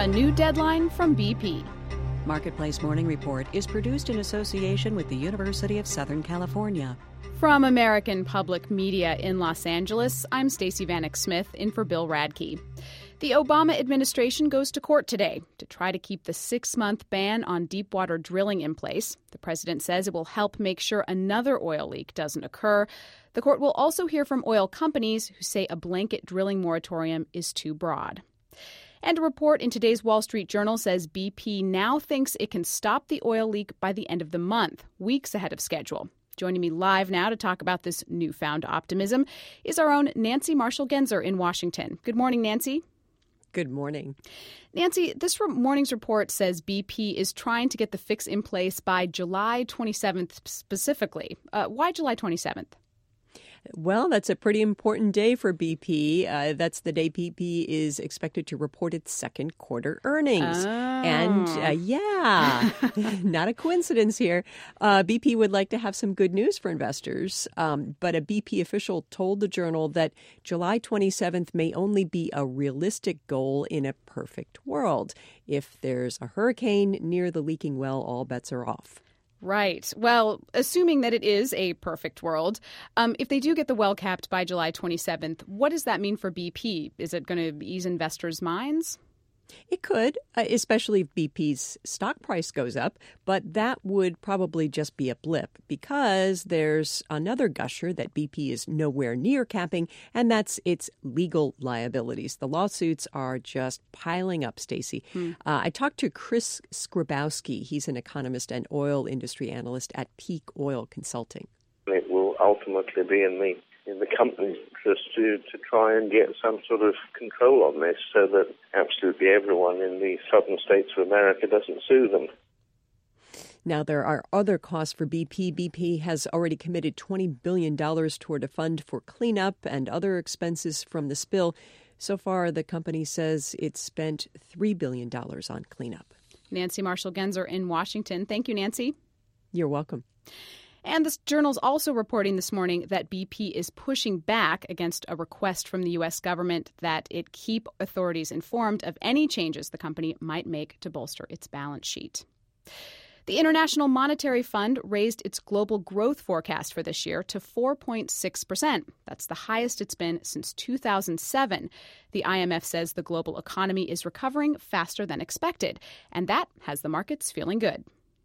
A new deadline from BP. Marketplace Morning Report is produced in association with the University of Southern California. From American Public Media in Los Angeles, I'm Stacey Vanek Smith in for Bill Radke. The Obama administration goes to court today to try to keep the 6-month ban on deepwater drilling in place. The president says it will help make sure another oil leak doesn't occur. The court will also hear from oil companies who say a blanket drilling moratorium is too broad. And a report in today's Wall Street Journal says BP now thinks it can stop the oil leak by the end of the month, weeks ahead of schedule. Joining me live now to talk about this newfound optimism is our own Nancy Marshall-Genzer in Washington. Good morning, Nancy. Good morning. Nancy, this morning's report says BP is trying to get the fix in place by July 27th specifically. Why July 27th? Well, that's a pretty important day for BP. That's the day BP is expected to report its second quarter earnings. Oh. And not a coincidence here. BP would like to have some good news for investors. But a BP official told the Journal that July 27th may only be a realistic goal in a perfect world. If there's a hurricane near the leaking well, all bets are off. Right. Well, assuming that it is a perfect world, if they do get the well capped by July 27th, what does that mean for BP? Is it going to ease investors' minds? It could, especially if BP's stock price goes up, but that would probably just be a blip because there's another gusher that BP is nowhere near capping, and that's its legal liabilities. The lawsuits are just piling up, Stacey. I talked to Chris Skrybowski. He's an economist and oil industry analyst at Peak Oil Consulting. It will ultimately be in the company's interest to try and get some sort of control on this so that absolutely everyone in the southern states of America doesn't sue them. Now, there are other costs for BP. BP has already committed $20 billion toward a fund for cleanup and other expenses from the spill. So far, the company says it's spent $3 billion on cleanup. Nancy Marshall-Genzer in Washington. Thank you, Nancy. You're welcome. And the Journal's also reporting this morning that BP is pushing back against a request from the U.S. government that it keep authorities informed of any changes the company might make to bolster its balance sheet. The International Monetary Fund raised its global growth forecast for this year to 4.6%. That's the highest it's been since 2007. The IMF says the global economy is recovering faster than expected, and that has the markets feeling good.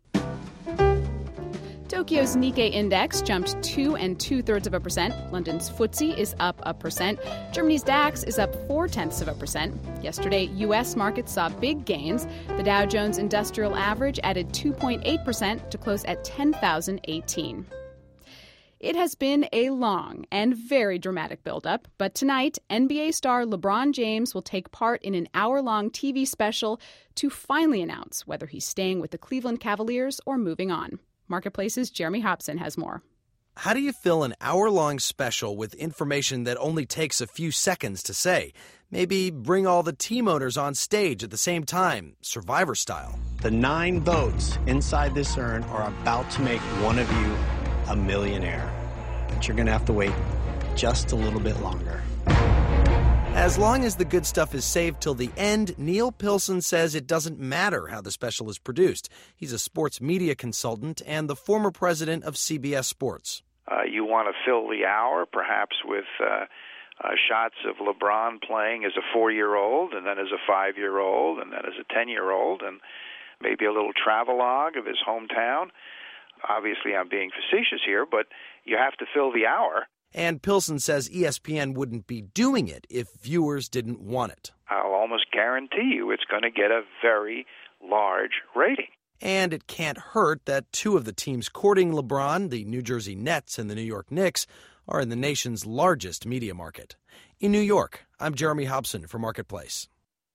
Tokyo's Nikkei index jumped 2 2/3%. London's FTSE is up 1%. Germany's DAX is up 0.4%. Yesterday, U.S. markets saw big gains. The Dow Jones Industrial Average added 2.8% to close at 10,018. It has been a long and very dramatic buildup, but tonight, NBA star LeBron James will take part in an hour-long TV special to finally announce whether he's staying with the Cleveland Cavaliers or moving on. Marketplace's Jeremy Hobson has more. How do you fill an hour-long special with information that only takes a few seconds to say? Maybe bring all the team owners on stage at the same time, Survivor style. The 9 votes inside this urn are about to make one of you a millionaire. But you're going to have to wait just a little bit longer. As long as the good stuff is saved till the end, Neil Pilson says it doesn't matter how the special is produced. He's a sports media consultant and the former president of CBS Sports. You want to fill the hour, perhaps with shots of LeBron playing as a 4-year-old, and then as a 5-year-old, and then as a 10-year-old, and maybe a little travelogue of his hometown. Obviously, I'm being facetious here, but you have to fill the hour. And Pilson says ESPN wouldn't be doing it if viewers didn't want it. I'll almost guarantee you it's going to get a very large rating. And it can't hurt that 2 of the teams courting LeBron, the New Jersey Nets and the New York Knicks, are in the nation's largest media market. In New York, I'm Jeremy Hobson for Marketplace.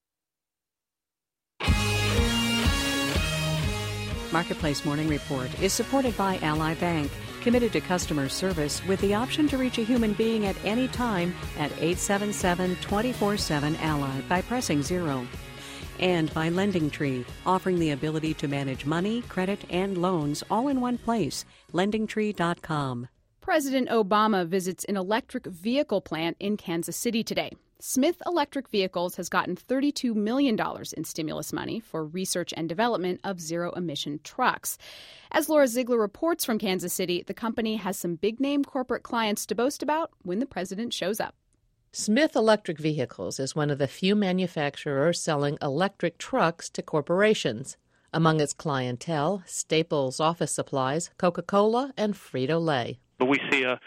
Marketplace Morning Report is supported by Ally Bank, committed to customer service with the option to reach a human being at any time at 877-24-7 by pressing 0. And by LendingTree, offering the ability to manage money, credit, and loans all in one place. LendingTree.com. President Obama visits an electric vehicle plant in Kansas City today. Smith Electric Vehicles has gotten $32 million in stimulus money for research and development of zero-emission trucks. As Laura Ziegler reports from Kansas City, the company has some big-name corporate clients to boast about when the president shows up. Smith Electric Vehicles is one of the few manufacturers selling electric trucks to corporations. Among its clientele, Staples Office Supplies, Coca-Cola, and Frito-Lay. We see a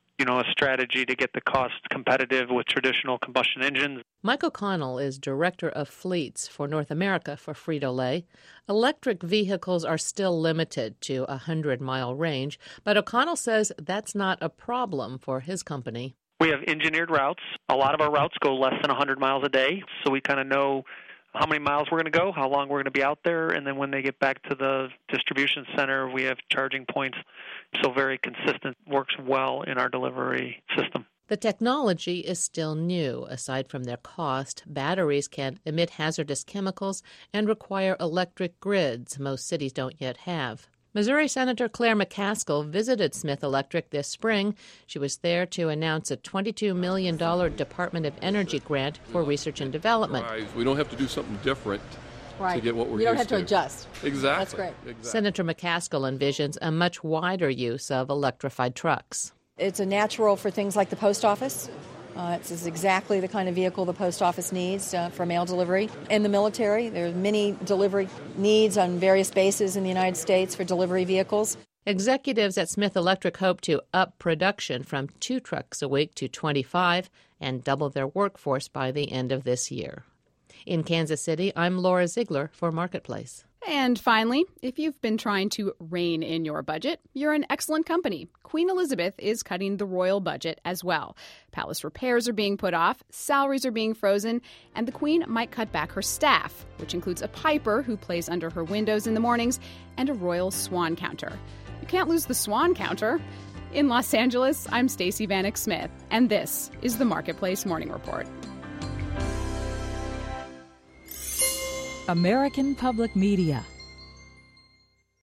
strategy to get the cost competitive with traditional combustion engines. Mike O'Connell is Director of Fleets for North America for Frito-Lay. Electric vehicles are still limited to a 100-mile range, but O'Connell says that's not a problem for his company. We have engineered routes. A lot of our routes go less than 100 miles a day, so we kind of know how many miles we're going to go, how long we're going to be out there, and then when they get back to the distribution center, we have charging points. So very consistent, works well in our delivery system. The technology is still new. Aside from their cost, batteries can emit hazardous chemicals and require electric grids most cities don't yet have. Missouri Senator Claire McCaskill visited Smith Electric this spring. She was there to announce a $22 million Department of Energy grant for research and development. We don't have to do something different to get what we're used to. You don't have to adjust. Exactly. That's great. Exactly. Senator McCaskill envisions a much wider use of electrified trucks. It's a natural for things like the post office. It's exactly the kind of vehicle the post office needs for mail delivery. In the military, there are many delivery needs on various bases in the United States for delivery vehicles. Executives at Smith Electric hope to up production from 2 trucks a week to 25 and double their workforce by the end of this year. In Kansas City, I'm Laura Ziegler for Marketplace. And finally, if you've been trying to rein in your budget, you're in excellent company. Queen Elizabeth is cutting the royal budget as well. Palace repairs are being put off, salaries are being frozen, and the Queen might cut back her staff, which includes a piper who plays under her windows in the mornings and a royal swan counter. You can't lose the swan counter. In Los Angeles, I'm Stacey Vanek Smith, and this is the Marketplace Morning Report. American Public Media